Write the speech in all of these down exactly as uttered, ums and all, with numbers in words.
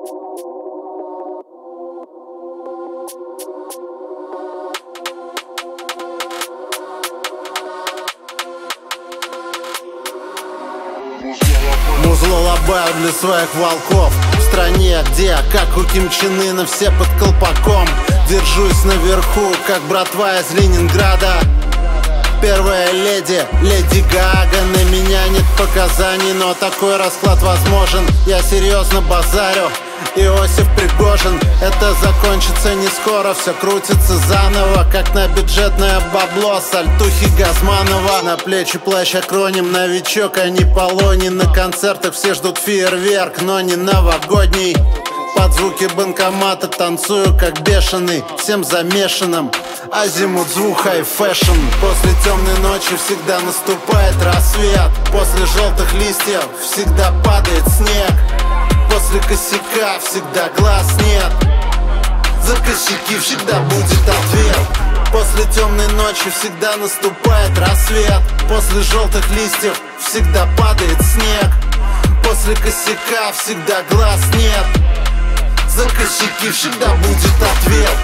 Музло лобаю для своих волков в стране, где, как у Ким Чен Ына, все под колпаком. Держусь наверху, как братва из Ленинграда. Первая леди, Леди Гага. На меня нет показаний, но такой расклад возможен. Я серьезно базарю, Иосиф Пригожин. Это закончится не скоро, все крутится заново, как на бюджетное бабло сальтухи Газманова. На плечи плащ акроним, новичок, а не полоний. На концертах все ждут фейерверк, но не новогодний. Под звуки банкомата танцую как бешеный, всем замешанным. Азимут звук хай-фэшн. После темной ночи всегда наступает рассвет. После желтых листьев всегда падает снег. После косяка всегда глаз нет. За косяки всегда будет ответ. После темной ночи всегда наступает рассвет. После желтых листьев всегда падает снег. После косяка всегда глаз нет. За косяки всегда будет ответ.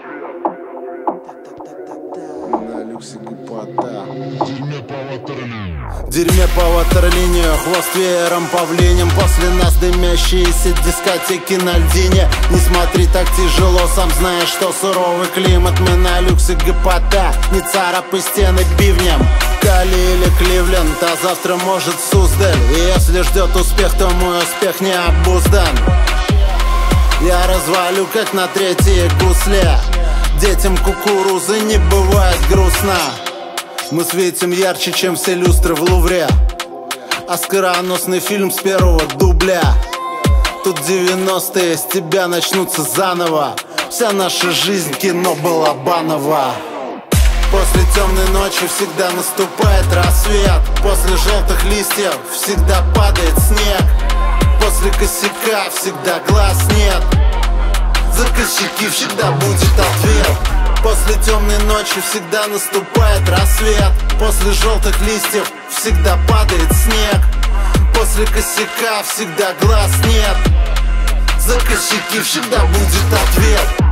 В дерьме по ватерлинию, хвост веером павлинем. После нас дымящиеся дискотеки на льдине. Не смотри так тяжело, сам знаешь, что суровый климат. Мы на люксе ГПТ, не царапай стены бивнем. Кали или Кливленд, а завтра может Суздаль. И если ждет успех, то мой успех не обуздан. Я развалю, как на третьей гусле. Детям кукурузы не бывает грустно. Мы светим ярче, чем все люстры в Лувре. Оскароносный фильм с первого дубля. Тут девяностые с тебя начнутся заново. Вся наша жизнь кино Балабанова. После темной ночи всегда наступает рассвет. После желтых листьев всегда падает снег. После косяка всегда глаз нет. За косяки всегда будет ответ. После темной ночи всегда наступает рассвет. После желтых листьев всегда падает снег. После косяка всегда глаз нет. За косяки всегда будет ответ.